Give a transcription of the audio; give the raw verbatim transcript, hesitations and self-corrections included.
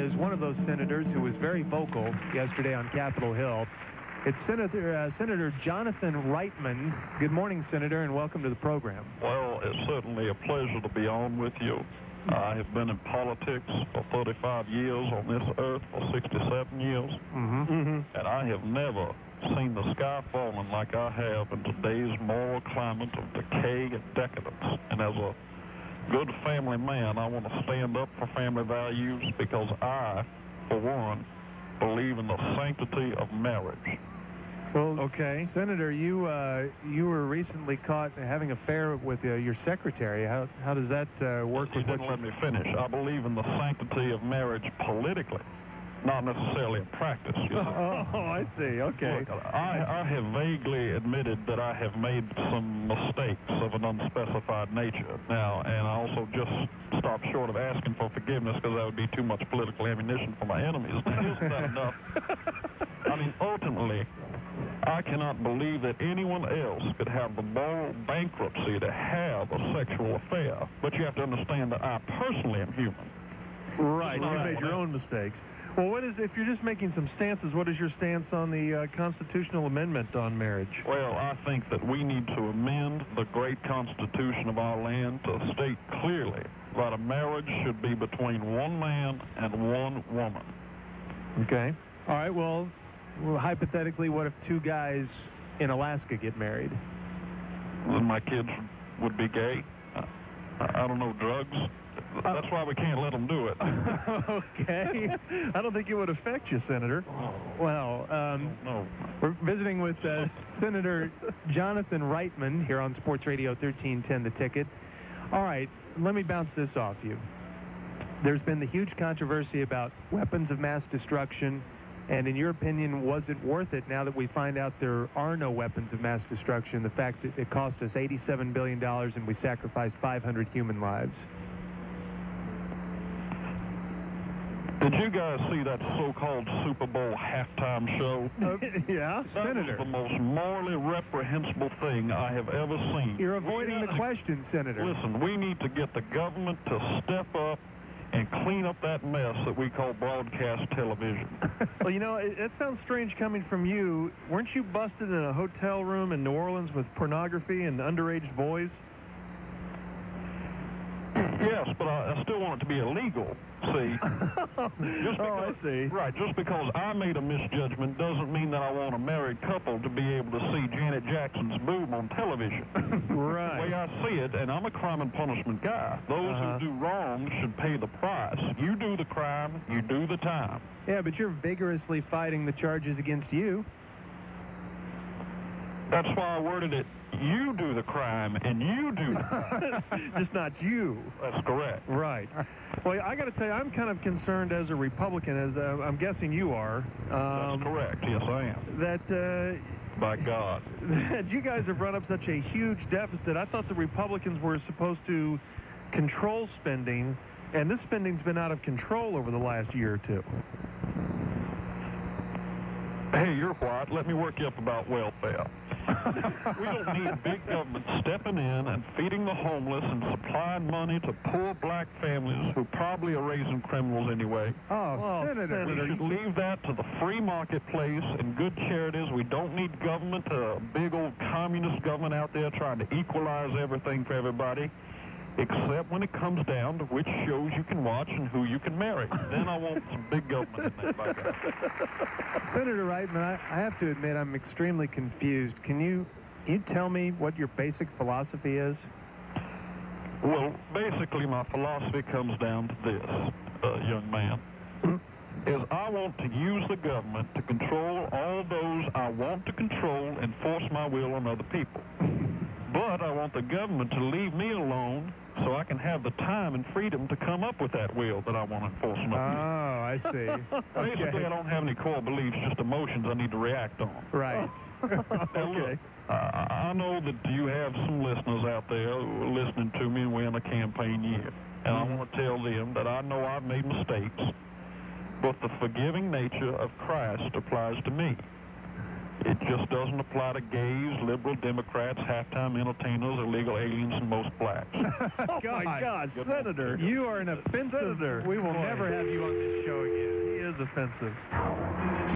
is one of those senators who was very vocal yesterday on Capitol Hill. It's Senator uh, Senator Jonathan Reitman. Good morning, Senator, and welcome to the program. Well, it's certainly a pleasure to be on with you. I have been in politics for thirty-five years, on this earth for sixty-seven years, Mm-hmm. Mm-hmm. and I have never seen the sky falling like I have in today's moral climate of decay and decadence. And as a good family man, I want to stand up for family values because I, for one, believe in the sanctity of marriage. Well, okay, Senator, you uh, you were recently caught having an affair with uh, your secretary. How how does that uh, work You with didn't what let me finish. I believe in the sanctity of marriage politically, not necessarily in practice. You know? Oh, I see. Okay. Look, I, I have vaguely admitted that I have made some mistakes of an unspecified nature now, and I also just stopped short of asking for forgiveness because that would be too much political ammunition for my enemies. Isn't that enough? I mean, ultimately, I cannot believe that anyone else could have the moral bankruptcy to have a sexual affair, but you have to understand that I personally am human. Right, No, you no, made your no. own mistakes. Well, what is, if you're just making some stances, what is your stance on the uh, constitutional amendment on marriage? Well, I think that we need to amend the great constitution of our land to state clearly that a marriage should be between one man and one woman. Okay. All right. Well, well, hypothetically, what if two guys in Alaska get married? Then my kids would be gay. I, I don't know, drugs. That's why we can't let them do it. Okay. I don't think it would affect you, Senator. Well, um, No. we're visiting with uh, Senator Jonathan Reitman here on Sports Radio thirteen ten The Ticket. All right, let me bounce this off you. There's been the huge controversy about weapons of mass destruction, and in your opinion, was it worth it now that we find out there are no weapons of mass destruction, the fact that it cost us eighty-seven billion dollars and we sacrificed five hundred human lives? Did you guys see that so-called Super Bowl halftime show? Yeah, That Senator. was the most morally reprehensible thing I have ever seen. You're avoiding We the gotta- question, Senator. Listen, we need to get the government to step up and clean up that mess that we call broadcast television. Well, you know, it, it sounds strange coming from you. Weren't you busted in a hotel room in New Orleans with pornography and underage boys? Yes, but I, I still want it to be illegal. See? Just Oh, I see. Right, just because I made a misjudgment doesn't mean that I want a married couple to be able to see Janet Jackson's boob on television. The way Right. I see it, and I'm a crime and punishment guy, those Uh-huh. who do wrong should pay the price. You do the crime, you do the time. Yeah, but you're vigorously fighting the charges against you. That's why I worded it, you do the crime, and you do the crime. Just not you. That's correct. Right. Well, I got to tell you, I'm kind of concerned as a Republican, as uh, I'm guessing you are, That's um, correct, yes I am. that uh, By God. that you guys have run up such a huge deficit. I thought the Republicans were supposed to control spending, and this spending's been out of control over the last year or two. Hey, you're white. Let me work you up about welfare. We don't need big government stepping in and feeding the homeless and supplying money to poor black families who probably are raising criminals anyway. Oh, Well, Senator. We should leave that to the free marketplace and good charities. We don't need government, a big old communist government out there trying to equalize everything for everybody, except when it comes down to which shows you can watch and who you can marry. Then I want some big government in there, by God. Senator Reitman, I, I have to admit I'm extremely confused. Can you, can you tell me what your basic philosophy is? Well, basically my philosophy comes down to this, uh, young man, is I want to use the government to control all those I want to control and force my will on other people. But I want the government to leave me alone so I can have the time and freedom to come up with that will that I want to enforce on Oh, other I see. people. Basically, I don't have any core beliefs, just emotions I need to react on. Right. Now, look, uh, I know that you have some listeners out there who are listening to me and we're in a campaign year. And I want to tell them that I know I've made mistakes, but the forgiving nature of Christ applies to me. It just doesn't apply to gays, liberal Democrats, halftime entertainers, illegal aliens, and most blacks. Oh, my God, Senator. You are an offensive. Senator. We will Boy. never have you on this show. show again. He is offensive.